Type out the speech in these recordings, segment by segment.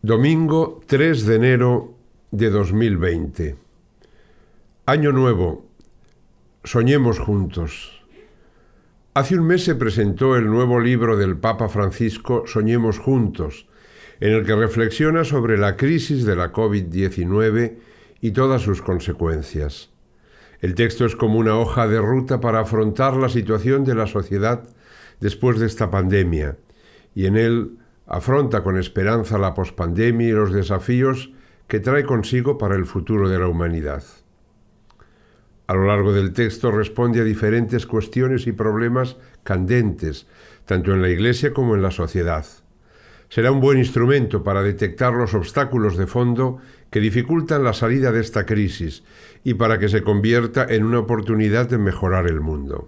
Domingo 3 de enero de 2020. Año nuevo. Soñemos juntos. Hace un mes se presentó el nuevo libro del Papa Francisco, Soñemos juntos, en el que reflexiona sobre la crisis de la COVID-19 y todas sus consecuencias. El texto es como una hoja de ruta para afrontar la situación de la sociedad después de esta pandemia, y en él afronta con esperanza la pospandemia y los desafíos que trae consigo para el futuro de la humanidad. A lo largo del texto responde a diferentes cuestiones y problemas candentes, tanto en la Iglesia como en la sociedad. Será un buen instrumento para detectar los obstáculos de fondo que dificultan la salida de esta crisis y para que se convierta en una oportunidad de mejorar el mundo.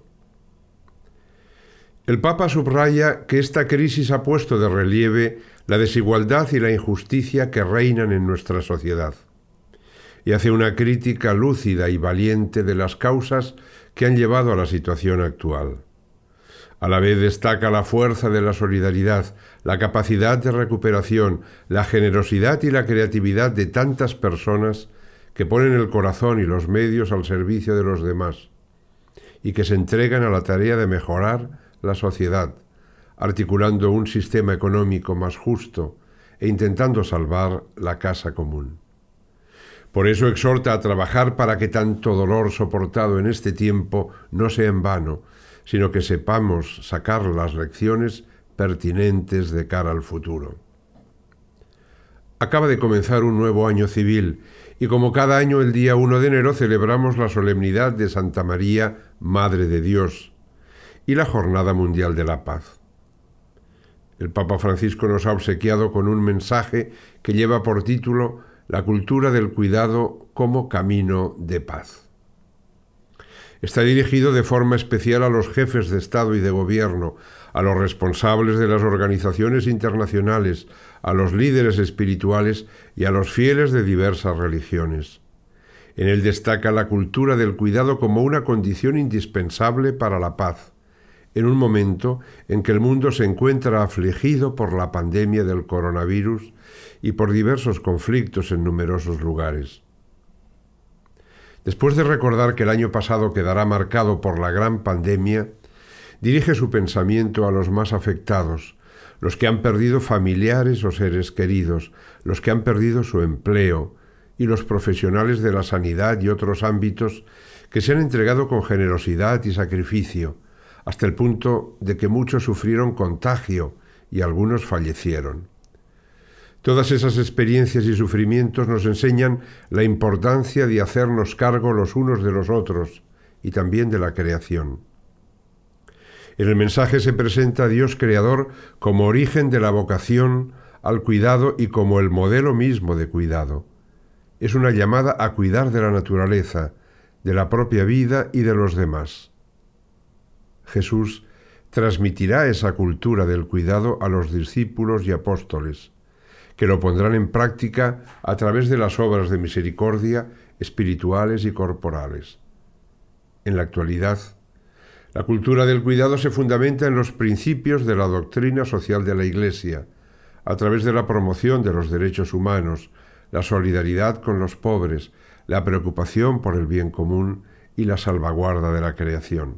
El Papa subraya que esta crisis ha puesto de relieve la desigualdad y la injusticia que reinan en nuestra sociedad, y hace una crítica lúcida y valiente de las causas que han llevado a la situación actual. A la vez destaca la fuerza de la solidaridad, la capacidad de recuperación, la generosidad y la creatividad de tantas personas que ponen el corazón y los medios al servicio de los demás, y que se entregan a la tarea de mejorar la sociedad, articulando un sistema económico más justo e intentando salvar la casa común. Por eso exhorta a trabajar para que tanto dolor soportado en este tiempo no sea en vano, sino que sepamos sacar las lecciones pertinentes de cara al futuro. Acaba de comenzar un nuevo año civil y como cada año el día 1 de enero celebramos la solemnidad de Santa María, Madre de Dios, y la Jornada Mundial de la Paz. El Papa Francisco nos ha obsequiado con un mensaje que lleva por título La cultura del cuidado como camino de paz. Está dirigido de forma especial a los jefes de Estado y de Gobierno, a los responsables de las organizaciones internacionales, a los líderes espirituales y a los fieles de diversas religiones. En él destaca la cultura del cuidado como una condición indispensable para la paz, en un momento en que el mundo se encuentra afligido por la pandemia del coronavirus y por diversos conflictos en numerosos lugares. Después de recordar que el año pasado quedará marcado por la gran pandemia, dirige su pensamiento a los más afectados, los que han perdido familiares o seres queridos, los que han perdido su empleo y los profesionales de la sanidad y otros ámbitos que se han entregado con generosidad y sacrificio, hasta el punto de que muchos sufrieron contagio y algunos fallecieron. Todas esas experiencias y sufrimientos nos enseñan la importancia de hacernos cargo los unos de los otros y también de la creación. En el mensaje se presenta a Dios Creador como origen de la vocación al cuidado y como el modelo mismo de cuidado. Es una llamada a cuidar de la naturaleza, de la propia vida y de los demás. Jesús transmitirá esa cultura del cuidado a los discípulos y apóstoles, que lo pondrán en práctica a través de las obras de misericordia espirituales y corporales. En la actualidad, la cultura del cuidado se fundamenta en los principios de la doctrina social de la Iglesia, a través de la promoción de los derechos humanos, la solidaridad con los pobres, la preocupación por el bien común y la salvaguarda de la creación.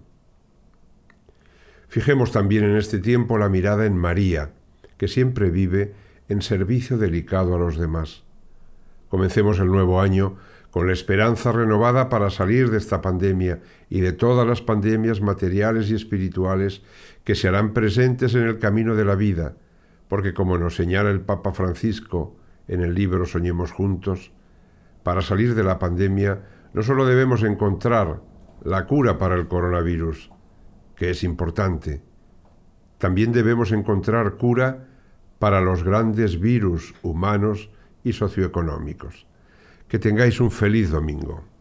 Fijemos también en este tiempo la mirada en María, que siempre vive en servicio delicado a los demás. Comencemos el nuevo año con la esperanza renovada para salir de esta pandemia y de todas las pandemias materiales y espirituales que se harán presentes en el camino de la vida, porque como nos señala el Papa Francisco en el libro Soñemos juntos, para salir de la pandemia no solo debemos encontrar la cura para el coronavirus, que es importante, también debemos encontrar cura para los grandes virus humanos y socioeconómicos. Que tengáis un feliz domingo.